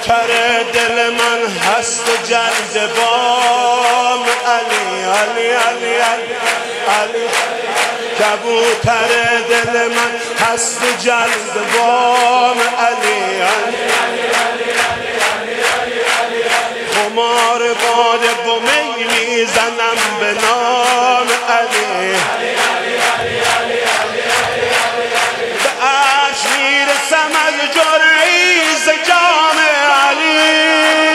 کبوتر دل من هست و جذبام علی علی علی علی علی کبوتر دل من هست و جذبام علی علی خمار باده و می میزنم به نام علی به عرش میرسم از جرعی ز جام علی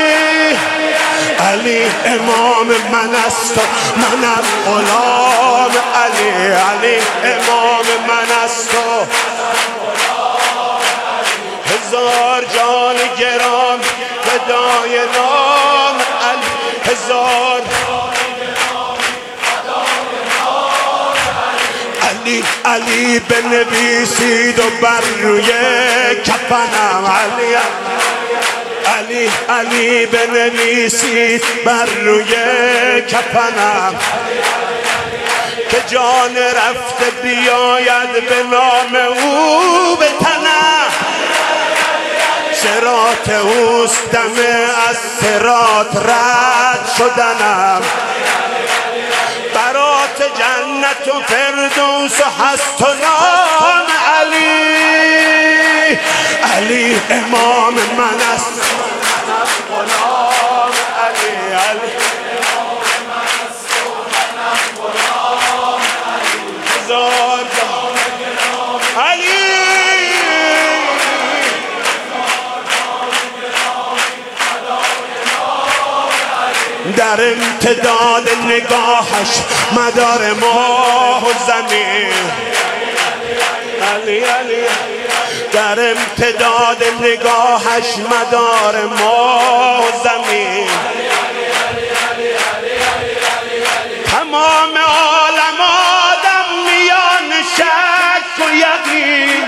علی امام من است و منم غلام علی علی امام من است و هزار جان گران فدای نام علی هزار علی علی بنویسید و بر روی کفنم علی علی علی بنویسید بر روی کفنم که جان رفته بیاید به نام او به تنم صراط اوست دم از صراط رد شدنم برات جنت و فردوس و هست و نام علی علی امام من است غلام علی علی هزار علی در امتداد نگاهش مدار ماه و زمین علی علی در امتداد نگاهش مدار ماه و زمین تمام عالم آدم میان شک و یقین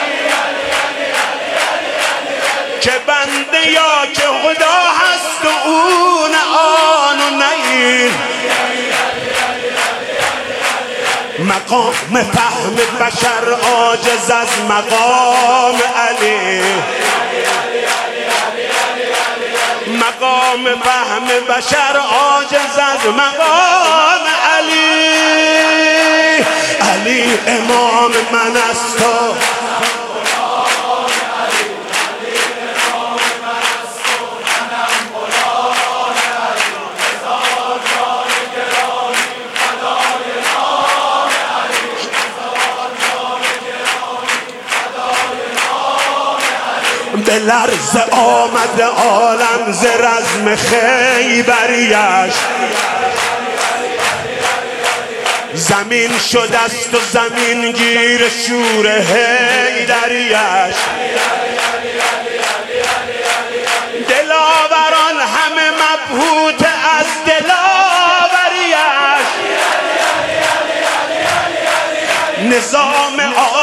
که بنده یا که خدا هست و او نه آن و نه این مقام فهم بشر عاجز از مقام علی مقام فهم بشر عاجز از مقام علی علی امام من است و به لرز آمد عالم ز رزم خیبریش زمین شدست و زمین گیر شور حیدریش دلاوران همه مبهوت از دلاوریش نظام